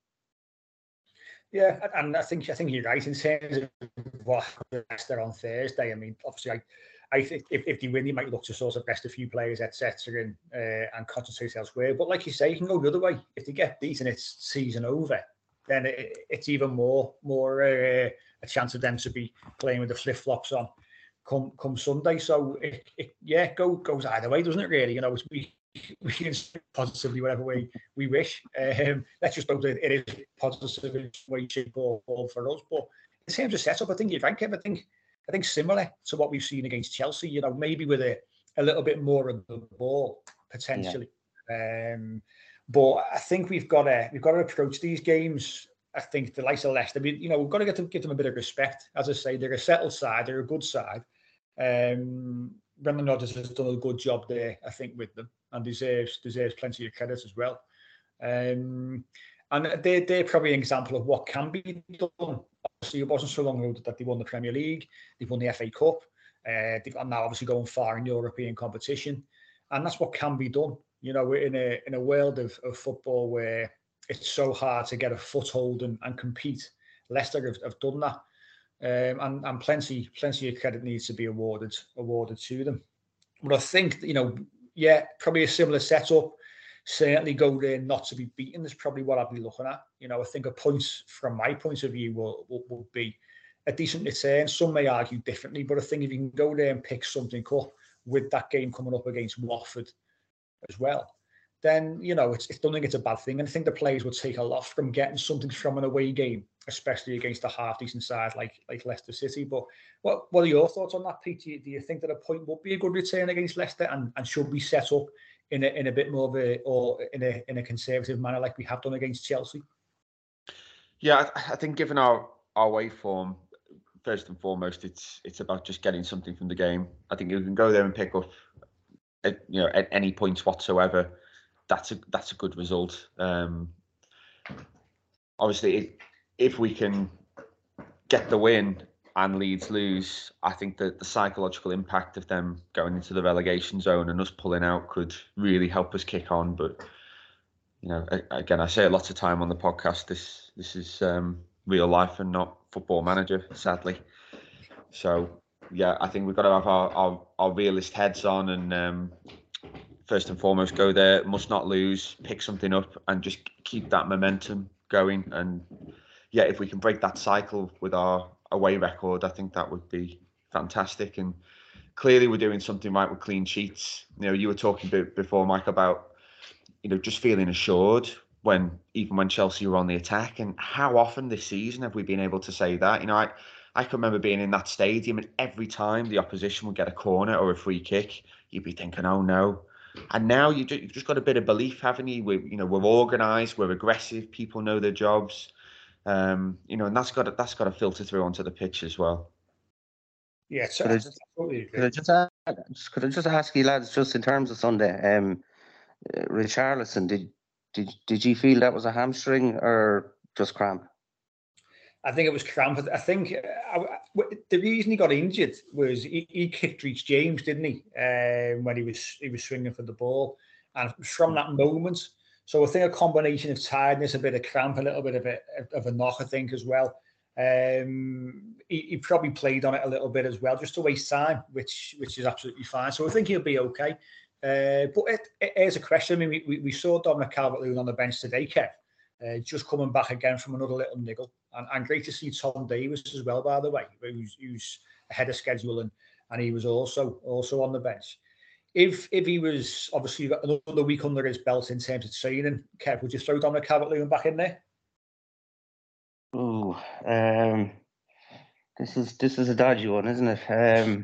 Yeah, and I think you're right in terms of what Leicester on Thursday. I mean, obviously, I think if they win, they might look to sort of rest a few players, etc., and concentrate elsewhere. But like you say, you can go the other way. If they get beaten, it's season over. Then it's even more a chance of them to be playing with the flip flops on come Sunday. So it goes either way, doesn't it? Really, we can speak positively whatever way we wish. Let's just hope that it is positive in way, shape, or form for us. But in terms of setup, I think you're right, Kev. I think similar to what we've seen against Chelsea. Maybe with a a little bit more of the ball potentially. Yeah. But I think we've got to approach these games. I think the likes of Leicester, we've got to give them a bit of respect. As I say, they're a settled side, they're a good side. Brendan Rodgers has done a good job there, I think, with them, and deserves plenty of credit as well. And they're probably an example of what can be done. Obviously, it wasn't so long ago that they won the Premier League, they've won the FA Cup, they've now obviously going far in European competition, and that's what can be done. We're in a world of football where it's so hard to get a foothold and compete. Leicester have done that, and plenty of credit needs to be awarded to them. But I think probably a similar setup. Certainly go there not to be beaten is probably what I'd be looking at. I think a point from my point of view will be a decent return. Some may argue differently, but I think if you can go there and pick something up with that game coming up against Watford as well, then I don't think it's a bad thing. And I think the players would take a lot from getting something from an away game, especially against a half decent side like Leicester City. But what are your thoughts on that, Pete? Do you think that a point would be a good return against Leicester, and should we set up in a bit more of in a conservative manner like we have done against Chelsea? Yeah, I think given our away form, first and foremost, it's about just getting something from the game. I think you can go there and pick up, at any points whatsoever. That's a good result. Obviously, if we can get the win and Leeds lose, I think that the psychological impact of them going into the relegation zone and us pulling out could really help us kick on. But again, I say it lots of time on the podcast. This is real life and not Football Manager, sadly. So yeah, I think we've got to have our realist heads on and first and foremost go there, must not lose, pick something up, and just keep that momentum going. And yeah, if we can break that cycle with our away record, I think that would be fantastic. And clearly we're doing something right with clean sheets. You were talking before, Mike, about just feeling assured even when Chelsea were on the attack. And how often this season have we been able to say that? I can remember being in that stadium, and every time the opposition would get a corner or a free kick, you'd be thinking, oh no. And now you've just got a bit of belief, haven't you? We're organised, we're aggressive, people know their jobs. And that's got to filter through onto the pitch as well. Yeah, could I just ask you, lads, just in terms of Sunday, Richarlison, did you feel that was a hamstring or just cramp? I think it was cramp. I think the reason he got injured was he kicked Reece James, didn't he? When he was swinging for the ball, and from that moment. So I think a combination of tiredness, a bit of cramp, a little bit of a knock, I think, as well. He probably played on it a little bit as well, just to waste time, which is absolutely fine. So I think he'll be okay. But here's a question. I mean, we saw Dominic Calvert-Lewin on the bench today, Kev, just coming back again from another little niggle. And great to see Tom Davies as well, by the way, who's ahead of schedule, and he was also on the bench. If he was obviously got another week under his belt in terms of training, Kev, would you throw Dominic Calvert-Lewin back in there? Oh, this is a dodgy one, isn't it?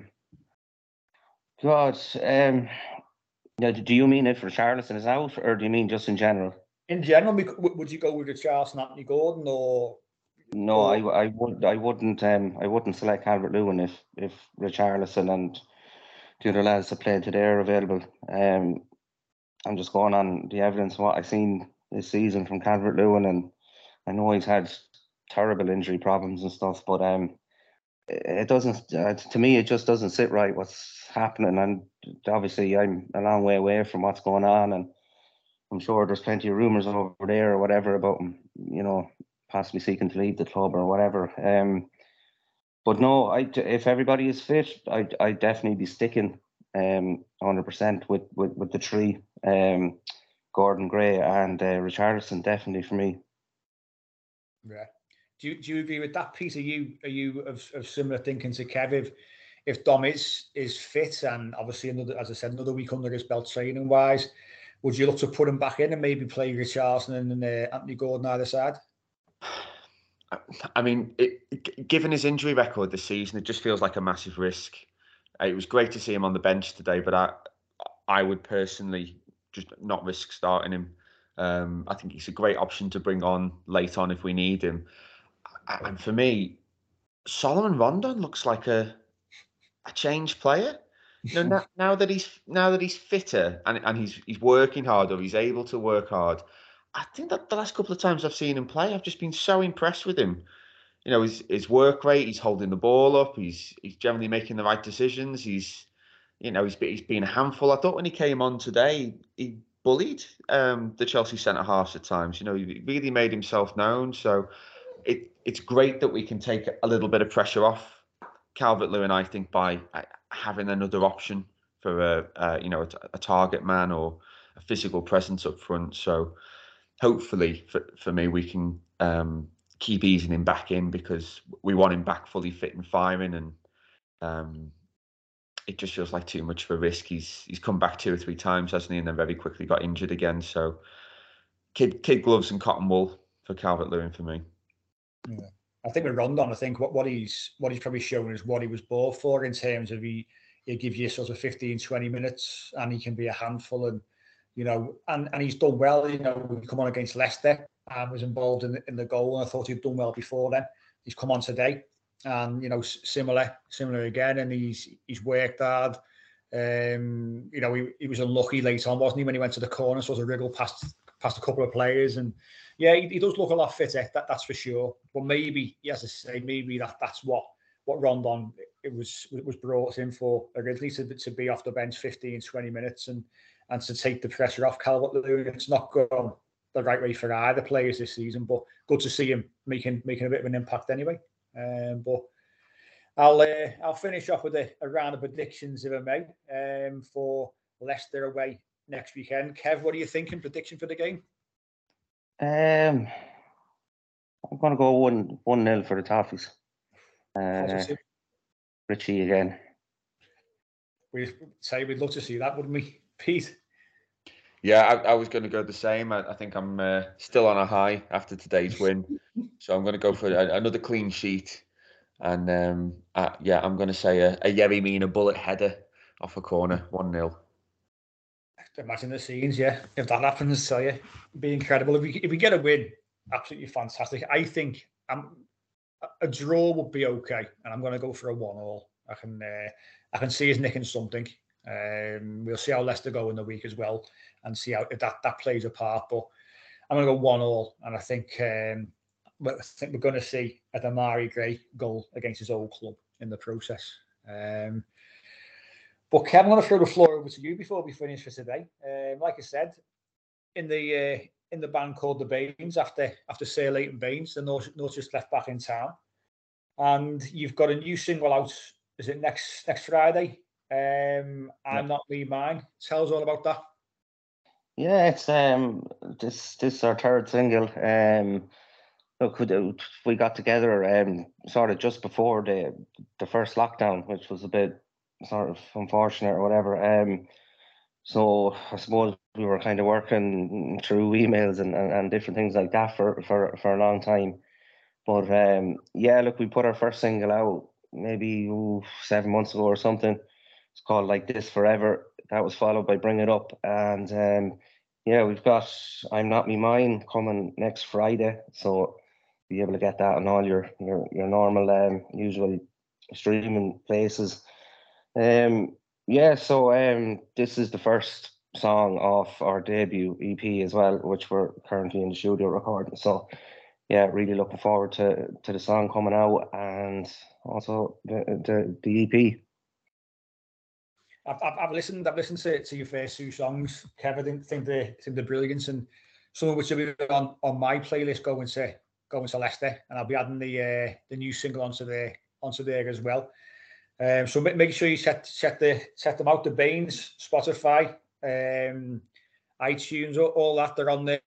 Do you mean if Richarlison is out, or do you mean just in general? In general, would you go with Richarlison, Anthony Gordon, or? No, I wouldn't select Calvert-Lewin if Richarlison and the other lads that played today are available. I'm just going on the evidence of what I've seen this season from Calvert-Lewin, and I know he's had terrible injury problems and stuff, but it doesn't. To me, it just doesn't sit right what's happening. And obviously, I'm a long way away from what's going on, and I'm sure there's plenty of rumours over there or whatever about him, possibly seeking to leave the club or whatever. But no, if everybody is fit, I'd definitely be sticking 100% with the three, Gordon, Gray and Richarlison, definitely for me. Yeah. Do you agree with that, Pete? Are you of similar thinking to Kev? If Dom is fit and obviously another week under his belt training wise, would you look to put him back in and maybe play Richarlison and Anthony Gordon either side? I mean, given his injury record this season, it just feels like a massive risk. It was great to see him on the bench today, but I would personally just not risk starting him. I think he's a great option to bring on late on if we need him. And for me, Solomon Rondon looks like a changed player. Now that he's fitter and he's working hard, or he's able to work hard. I think that the last couple of times I've seen him play, I've just been so impressed with him. His work rate, he's holding the ball up, he's generally making the right decisions. He's been a handful. I thought when he came on today, he bullied the Chelsea centre halves at times. He really made himself known. So it's great that we can take a little bit of pressure off Calvert-Lewin, I think, by having another option for a target man or a physical presence up front. So hopefully for me, we can keep easing him back in, because we want him back fully fit and firing, and it just feels like too much of a risk. He's come back 2 or 3 times, hasn't he, and then very quickly got injured again. So kid gloves and cotton wool for Calvert-Lewin for me. Yeah. I think with Rondon, I think what he's probably shown is what he was bought for, in terms of he'll give you sort of 15, 20 minutes, and he can be a handful, and and he's done well. He come on against Leicester and was involved in the goal, and I thought he'd done well before then. He's come on today, and similar again, and he's worked hard. He was unlucky late on, wasn't he, when he went to the corner, sort of wriggled past a couple of players, and yeah, he does look a lot fitter, that's for sure. But maybe, as I say, maybe that's what Rondon was brought in for originally, to be off the bench 15, 20 minutes and to take the pressure off Calvert-Lewin. It's not gone the right way for either players this season, but good to see him making a bit of an impact anyway. But I'll finish off with a round of predictions, if I may, for Leicester away next weekend. Kev, what are you thinking? Prediction for the game? I'm going to go 1-0 for the Toffees. Richie again. We'd love to see that, wouldn't we, Pete? Yeah, I was going to go the same. I think I'm still on a high after today's win. So I'm going to go for another clean sheet. And I'm going to say a Yerry Mina bullet header off a corner, 1-0. Imagine the scenes, yeah. If that happens, tell you, it'd be incredible. If we get a win, absolutely fantastic. I think a draw would be okay, and I'm going to go for a 1-1. I can see us nicking something. We'll see how Leicester go in the week as well, and see how if that plays a part. But I'm going to go 1-1, and I think we're going to see a Demarai Gray goal against his old club in the process. But Kevin, I'm going to throw the floor over to you before we finish for today. Like I said, in the band called the Baines, after Sir Leighton Baines, the Northwest left back in town, and you've got a new single out. Is it next Friday? I'm Not Me Mine. Tell us all about that. Yeah, it's this is our third single. Look, we got together sort of just before the first lockdown, which was a bit sort of unfortunate or whatever. So I suppose we were kind of working through emails and different things like that for a long time. But look, we put our first single out maybe 7 months ago or something. It's called Like This Forever. That was followed by Bring It Up, and we've got I'm Not Me Mine coming next Friday, so be able to get that on all your normal usual streaming places. So this is the first song off our debut EP as well, which we're currently in the studio recording. So yeah, really looking forward to the song coming out, and also the EP. I've listened to your first 2 songs, Kev. I think they're brilliant, and some of which will be on my playlist going to Leicester, and I'll be adding the new single onto there as well. So make sure you check them out. The Baines, Spotify, iTunes, all that, they're on there.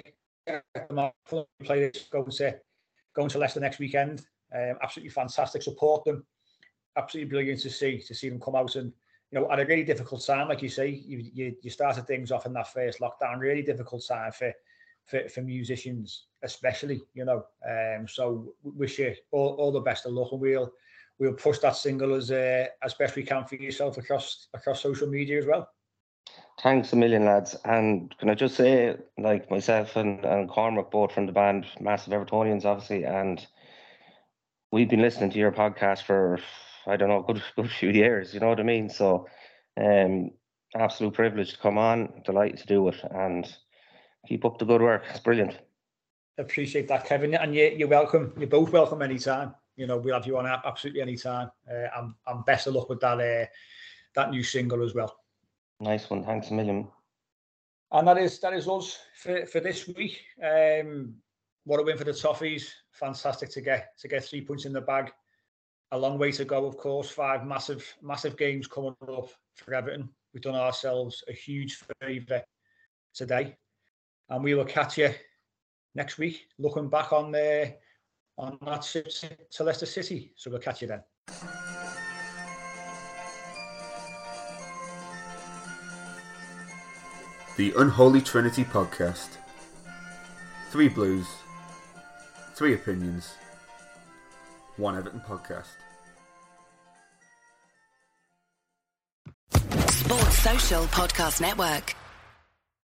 Playlist going to Leicester next weekend. Absolutely fantastic. Support them. Absolutely brilliant to see them come out, and at a really difficult time, like you say, you started things off in that first lockdown. Really difficult time for musicians, especially. So wish you all the best of luck, and we'll we'll push that single as best we can for yourself across social media as well. Thanks a million, lads. And can I just say, like myself and Cormac, both from the band, massive Evertonians, obviously, and we've been listening to your podcast for, I don't know, good few years, you know what I mean? So, absolute privilege to come on, delighted to do it, and keep up the good work. It's brilliant. Appreciate that, Kevin. And you're welcome. You're both welcome anytime. You know, we'll have you on absolutely anytime. And best of luck with that new single as well. Nice one. Thanks a million. And that is us for this week. What a win for the Toffees. Fantastic to get 3 points in the bag. A long way to go, of course. 5 massive games coming up for Everton. We've done ourselves a huge favour today. And we will catch you next week, looking back on that trip to Leicester City. So we'll catch you then. The Unholy Trinity Podcast. 3 Blues, 3 Opinions, 1 Everton Podcast. Sports Social Podcast Network.